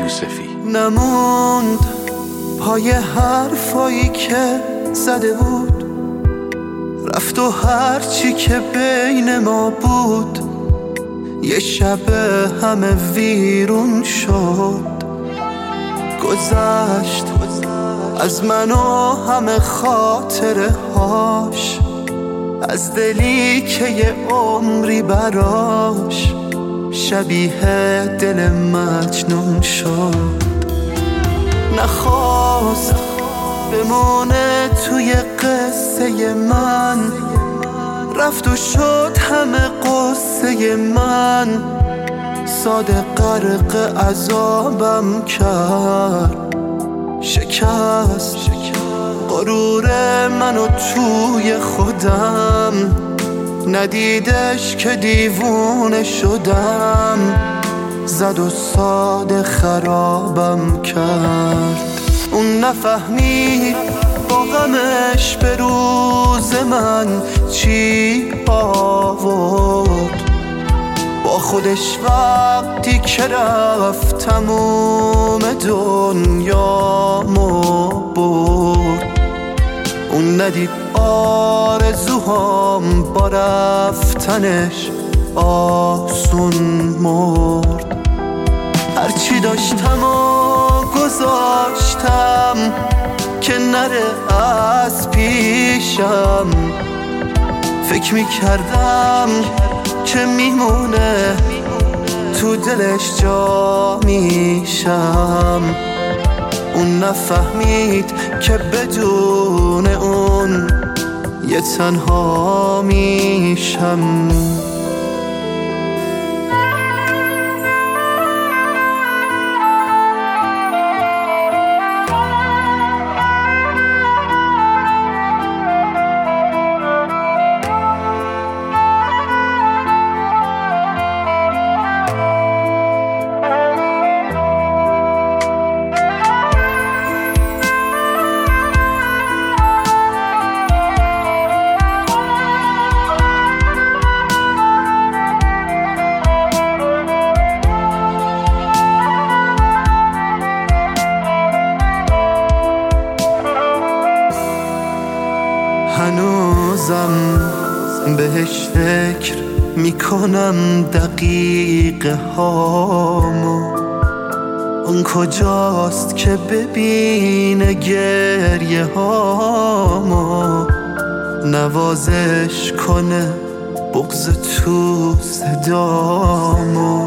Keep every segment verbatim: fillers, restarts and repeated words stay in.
یوسفی. نموند پای حرفایی که زده بود، رفت و هرچی که بین ما بود یه شب همه ویرون شد. گذشت از من و همه خاطره هاش، از دلی که یه عمری براش شبیه دل مجنون شد. نخواست بمونه توی قصه من، رفت و شد همه قصه من. ساده غرق عذابم کرد، شکست غرور منو توی خودم. ندیدش که دیوونه شدم، زد و ساده خرابم کرد. اون نفهمید با غمش به روز من چی آورد. با خودش وقتی که رفت تموم دنیامو برد. اون ندید آرزوهام با رفتنش آسون مرد. هرچی داشتم و گذاشتم که نره از پیشم. فکر میکردم که میمونه تو دلش جا میشم. اون نفهمید که بدون اون یه تنها میشم. هنوزم بهش فکر میکنم دقیقه هامو. اون کجاست که ببینه گریه هامو، نوازش کنه بغض تو صدامو.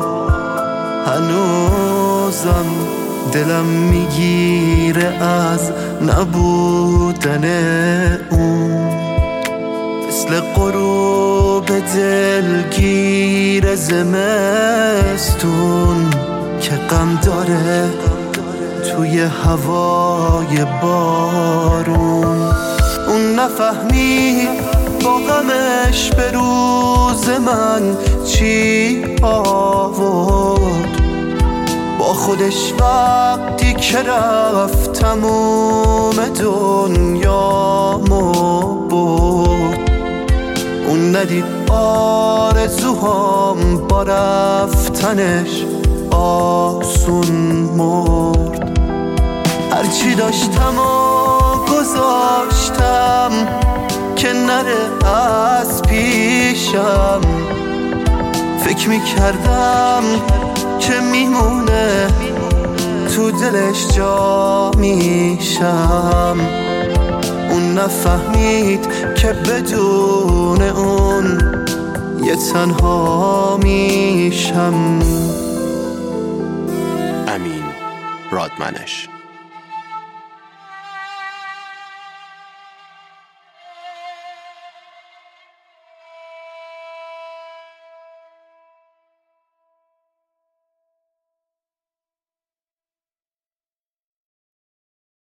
هنوزم دلم میگیره از نبودن اون، مثل غروب دلگیر زمستون که غم داره توی هوای بارون. اون نفهمید با غمش به روز من چی آورد. با خودش وقتی که رفت تموم دنیامو برد. اون ندید آرزوهام با رفتنش آسون مرد. هرچی داشتم و گذاشتم که نره از پیشم. فکر میکردم که میمونه تو دلش جا میشم. اون نفهمید که بدون اون یه تنها میشم. امین رادمنش.